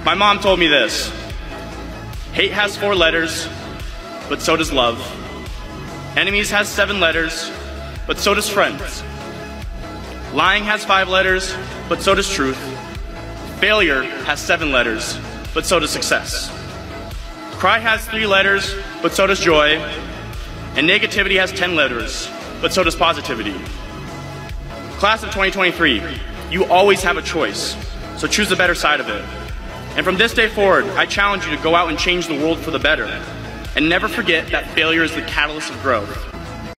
My mom told me this: hate has 4 letters, but so does love. Enemies has 7 letters, but so does friends. Lying has 5 letters, but so does truth. Failure has 7 letters, but so does success. Cry has 3 letters, but so does joy. And negativity has 10 letters, but so does positivity. Class of 2023, you always have a choice, so choose the better side of it. And from this day forward, I challenge you to go out and change the world for the better. And never forget that failure is the catalyst of growth.